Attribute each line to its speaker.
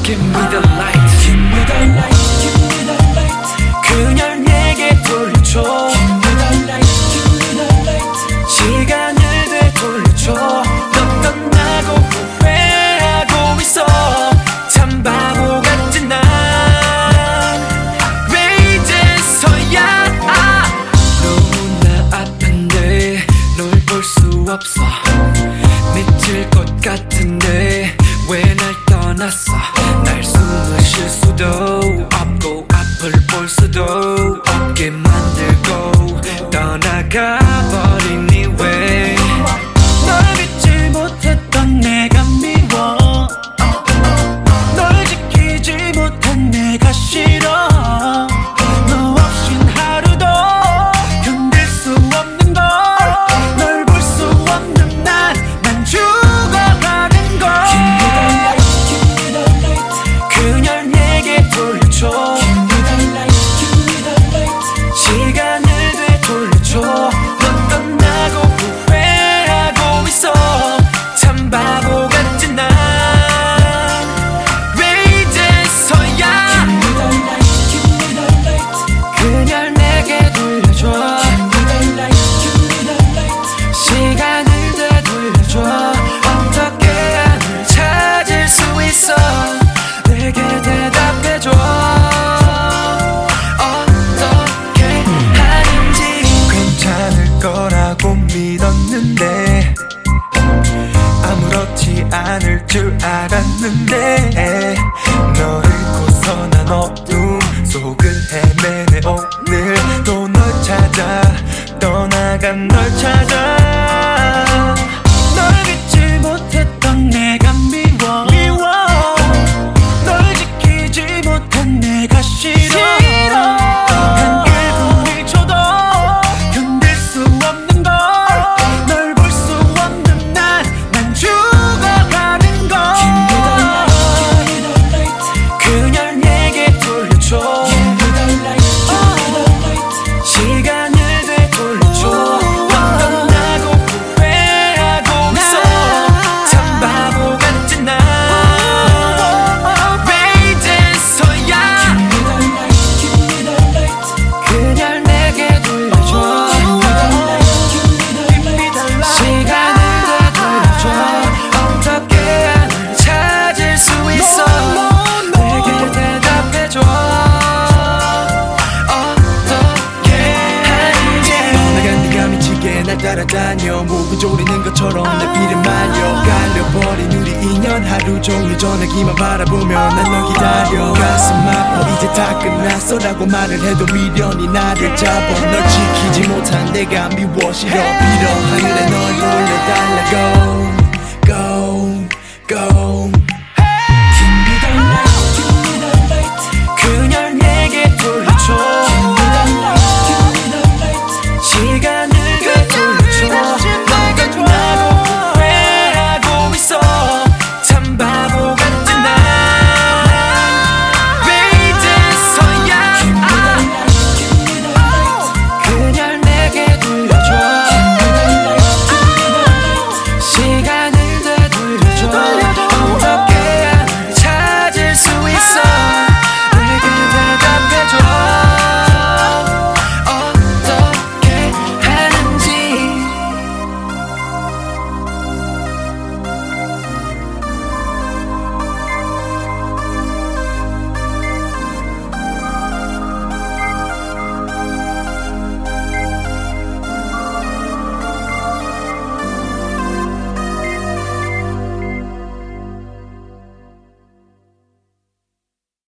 Speaker 1: Give me the light,
Speaker 2: Give me the light, give me the light.
Speaker 1: 그녀를 내게 돌려줘.
Speaker 2: Give me the light, give me the light.
Speaker 1: 시간을 되돌려줘. 너 떠나고 후회하고 있어. 참 바보 같은 난 왜 이제서야 너무나 아픈데 널 볼 수 없어. 미칠 것 같은데 왜 날 떠났어. 날 숨을 쉴 수도 없고 앞을 볼 수도 없게 만들고 떠나가 버리니 왜. 널 믿지 못했던 내가 미워. 널 지키지 못한 내가 싫어. 너 없인 하루도 견딜 수 없는 걸. 널 볼 수 없는 난 죽어가는 걸.
Speaker 2: Give me the light, give me the light.
Speaker 1: 그녀를 내게 돌려줘.
Speaker 2: Give me the light, give me the light.
Speaker 1: 시간을 되돌려줘. 넌 떠나고 후회하고 있어. 참 바보 같은 난 왜 이제서야
Speaker 2: Give me the light, give me the light.
Speaker 1: 그녀를 내게 돌려줘.
Speaker 2: Give me the light, give me the light.
Speaker 1: 시간을 되돌려줘. 어떻게 널 찾을 수 있어. 내게 대답해줘. 어떻게 하는지.
Speaker 3: 괜찮을 거라고 믿었는데 아무렇지 않을 줄 알았는데 너를 고서 난 어둠 속을 헤매네. 오늘 또 널 찾아 떠나간 널 찾아.
Speaker 1: 널 믿지 못했던 내가 미워. 널 지키지 못한 내가 싫어. 한 1분이 줘도 견딜 수 없는 걸. 널 볼 수 없는 난 죽어가는 걸.
Speaker 2: Give me the light, give me the light.
Speaker 1: 그녀를 내게 돌려줘.
Speaker 2: Give me the light, give me the light.
Speaker 1: 시간을 되돌려줘. 넌 떠나고 후회하고 있어. 참 바보 같은 난 왜 이제서야
Speaker 2: Give me the light, give me the light.
Speaker 1: 그녀를 내게 돌려줘.
Speaker 2: Give me the light, give me the light.
Speaker 1: 시간을 되돌려줘. 어떻게 널 찾을 수 있어. 내게 대답해줘. 어떻게 하는지.
Speaker 3: 내가 네가 미치게 날 따라다녀. 목이 조리는 것처럼 내 피를 말려. 갈려버린 우리 인연 하루 종일 전화기만 바라보며 난 널 기다려. 가슴 아파 이제 다 끝났어라고 말을 해도 미련이 나를 잡아. 널 지키지 못한 내가 미워 싫어. 빌어 하늘에 널 돌려달라고. Go, go.